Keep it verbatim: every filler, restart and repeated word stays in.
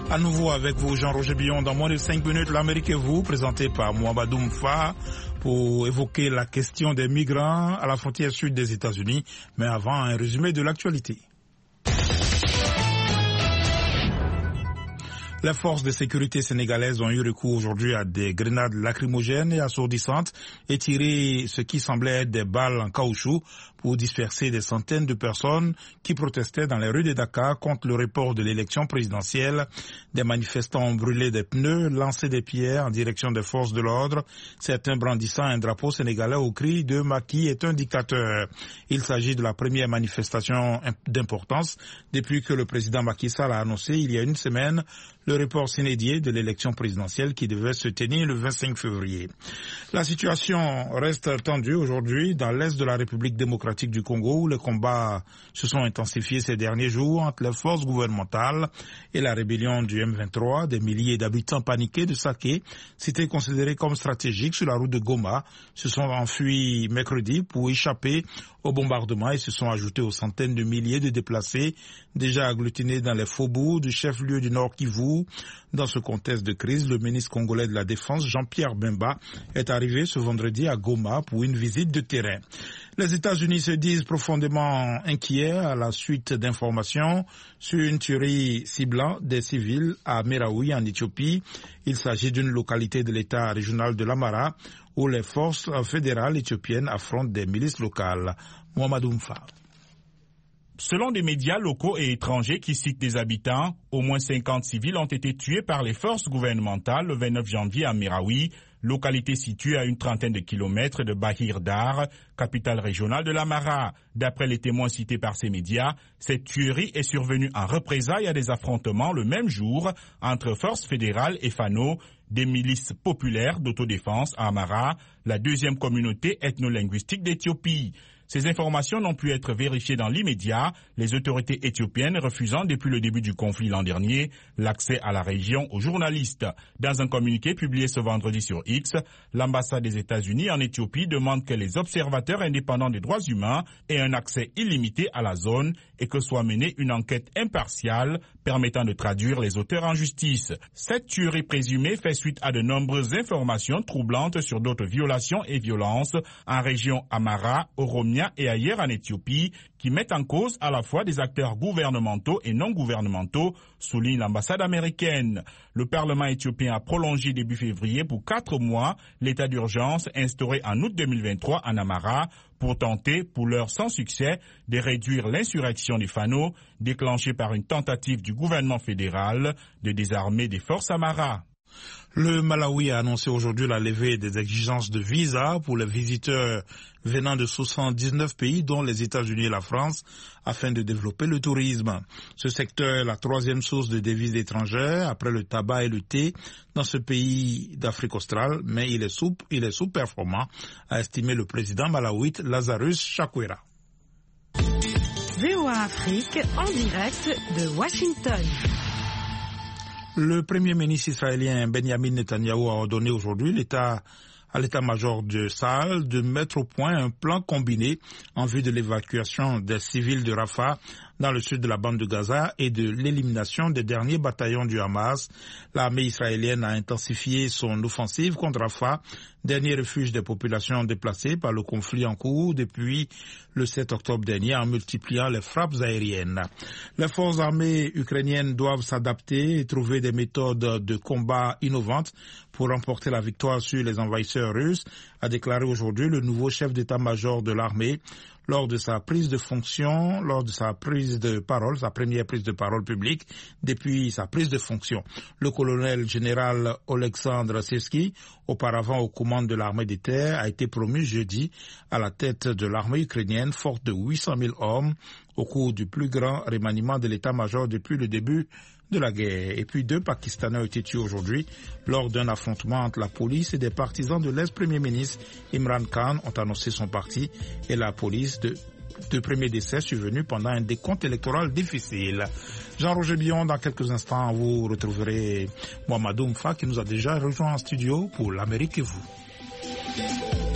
À nouveau avec vous, Jean-Roger Billon, dans moins de cinq minutes, l'Amérique et vous, présenté par Mohamedou Mfa, pour évoquer la question des migrants à la frontière sud des États-Unis. Mais avant, un résumé de l'actualité. Les forces de sécurité sénégalaises ont eu recours aujourd'hui à des grenades lacrymogènes et assourdissantes et tiré ce qui semblait être des balles en caoutchouc pour disperser des centaines de personnes qui protestaient dans les rues de Dakar contre le report de l'élection présidentielle. Des manifestants ont brûlé des pneus, lancé des pierres en direction des forces de l'ordre, certains brandissant un drapeau sénégalais au cri de Macky est un dictateur. Il s'agit de la première manifestation d'importance depuis que le président Macky Sall a annoncé il y a une semaine le report s'inédié de l'élection présidentielle qui devait se tenir le vingt-cinq février. La situation reste tendue aujourd'hui dans l'est de la République démocratique du Congo où les combats se sont intensifiés ces derniers jours entre les forces gouvernementales et la rébellion du M vingt-trois. Des milliers d'habitants paniqués de Saké, cité considérée comme stratégique sur la route de Goma, se sont enfuis mercredi pour échapper au bombardement et se sont ajoutés aux centaines de milliers de déplacés déjà agglutinés dans les faubourgs du chef-lieu du Nord Kivu. Dans ce contexte de crise, le ministre congolais de la Défense, Jean-Pierre Bemba, est arrivé ce vendredi à Goma pour une visite de terrain. Les États-Unis se disent profondément inquiets à la suite d'informations sur une tuerie ciblant des civils à Meraoui en Éthiopie. Il s'agit d'une localité de l'État régional de l'Amara où les forces fédérales éthiopiennes affrontent des milices locales. Mohamedou Mfa. Selon des médias locaux et étrangers qui citent des habitants, au moins cinquante civils ont été tués par les forces gouvernementales le vingt-neuf janvier à Meraoui, localité située à une trentaine de kilomètres de Bahir Dar, capitale régionale de l'Amara. D'après les témoins cités par ces médias, cette tuerie est survenue en représailles à des affrontements le même jour entre forces fédérales et Fano, des milices populaires d'autodéfense à Amara, la deuxième communauté ethno-linguistique d'Éthiopie. Ces informations n'ont pu être vérifiées dans l'immédiat, les autorités éthiopiennes refusant depuis le début du conflit l'an dernier l'accès à la région aux journalistes. Dans un communiqué publié ce vendredi sur X, l'ambassade des États-Unis en Éthiopie demande que les observateurs indépendants des droits humains aient un accès illimité à la zone et que soit menée une enquête impartiale permettant de traduire les auteurs en justice. Cette tuerie présumée fait suite à de nombreuses informations troublantes sur d'autres violations et violences en région Amara, Oromia et ailleurs en Éthiopie, qui mettent en cause à la fois des acteurs gouvernementaux et non gouvernementaux, souligne l'ambassade américaine. Le Parlement éthiopien a prolongé début février pour quatre mois l'état d'urgence instauré en août deux mille vingt-trois en Amara pour tenter, pour l'heure sans succès, de réduire l'insurrection des Fano déclenchée par une tentative du gouvernement fédéral de désarmer des forces Amara. Le Malawi a annoncé aujourd'hui la levée des exigences de visa pour les visiteurs venant de soixante-dix-neuf pays, dont les États-Unis et la France, afin de développer le tourisme. Ce secteur est la troisième source de devises étrangères, après le tabac et le thé, dans ce pays d'Afrique australe, mais il est sous, il est sous-performant, a estimé le président malawite Lazarus Chakwera. V O A Afrique, en direct de Washington. Le premier ministre israélien Benjamin Netanyahou a ordonné aujourd'hui l'État, à l'état-major de Tsahal de mettre au point un plan combiné en vue de l'évacuation des civils de Rafah dans le sud de la bande de Gaza et de l'élimination des derniers bataillons du Hamas. L'armée israélienne a intensifié son offensive contre Rafah, dernier refuge des populations déplacées par le conflit en cours depuis le sept octobre dernier, en multipliant les frappes aériennes. Les forces armées ukrainiennes doivent s'adapter et trouver des méthodes de combat innovantes pour remporter la victoire sur les envahisseurs russes, a déclaré aujourd'hui le nouveau chef d'état-major de l'armée lors de sa prise de fonction, lors de sa prise de parole, sa première prise de parole publique depuis sa prise de fonction. Le colonel général Oleksandr Syrski, auparavant aux commandes de l'armée des terres, a été promu jeudi à la tête de l'armée ukrainienne forte de huit cent mille hommes au cours du plus grand remaniement de l'état-major depuis le début de la guerre. Et puis deux Pakistanais ont été tués aujourd'hui lors d'un affrontement entre la police et des partisans de l'ex-premier ministre Imran Khan, ont annoncé son parti, et la police. De deux premiers décès survenus pendant un décompte électoral difficile. Jean-Roger Billon, dans quelques instants, vous retrouverez Mohamedou Mfa qui nous a déjà rejoint en studio pour l'Amérique et vous.